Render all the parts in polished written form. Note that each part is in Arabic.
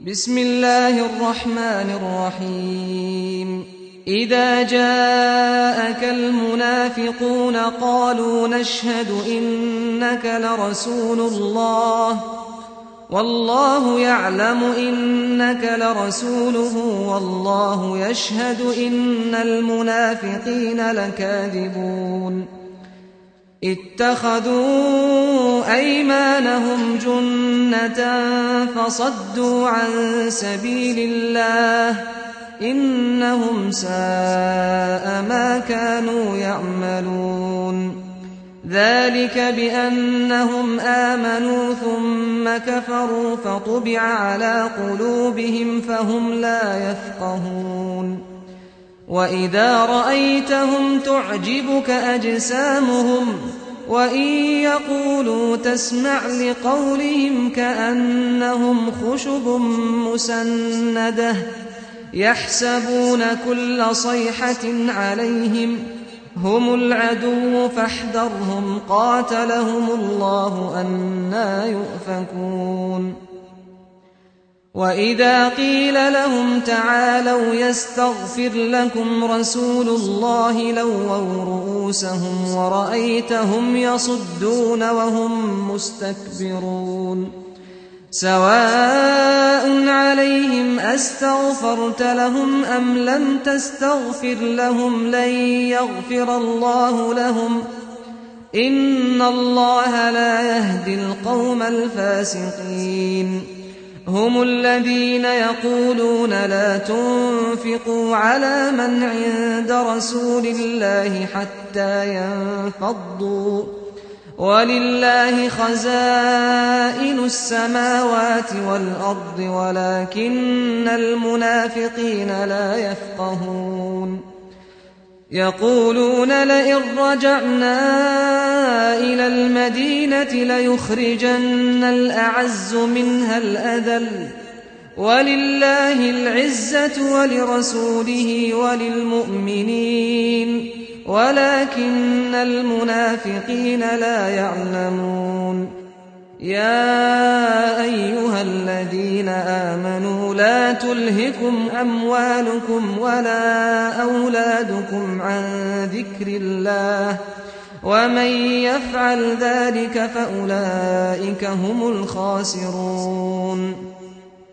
بسم الله الرحمن الرحيم إذا جاءك المنافقون قالوا نشهد إنك لرسول الله والله يعلم إنك لرسوله والله يشهد إن المنافقين لكاذبون اتخذوا أيمانهم جنة فصدوا عن سبيل الله إنهم ساء ما كانوا يعملون ذلك بأنهم آمنوا ثم كفروا فطبع على قلوبهم فهم لا يفقهون وإذا رأيتهم تعجبك أجسامهم وإن يقولوا تسمع لقولهم كأنهم خشب مسندة يحسبون كل صيحة عليهم هم العدو فاحذرهم قاتلهم الله أنى يؤفكون وإذا قيل لهم تعالوا يستغفر لكم رسول الله لووا رؤوسهم ورأيتهم يصدون وهم مستكبرون سواء عليهم أستغفرت لهم أم لم تستغفر لهم لن يغفر الله لهم إن الله لا يهدي القوم الفاسقين هم الذين يقولون لا تنفقوا على من عند رسول الله حتى ينفضوا ولله خزائن السماوات والأرض ولكن المنافقين لا يفقهون يقولون لئن رجعنا إلى المدينة ليخرجن الأعز منها الأذل ولله العزة ولرسوله وللمؤمنين ولكن المنافقين لا يعلمون يا أيها الذين آمنوا لا تلهكم أموالكم ولا أولادكم عن ذكر الله ومن يفعل ذلك فأولئك هم الخاسرون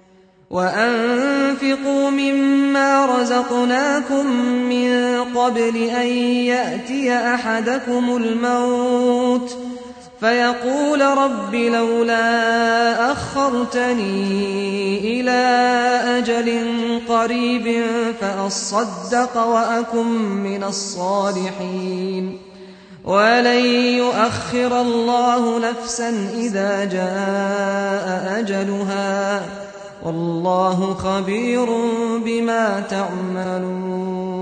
وأنفقوا مما رزقناكم من قبل أن يأتي أحدكم الموت فيقول رب لولا أخرتني إلى أجل قريب فأصدق وأكن من الصالحين ولن يؤخر الله نفسا إذا جاء أجلها والله خبير بما تعملون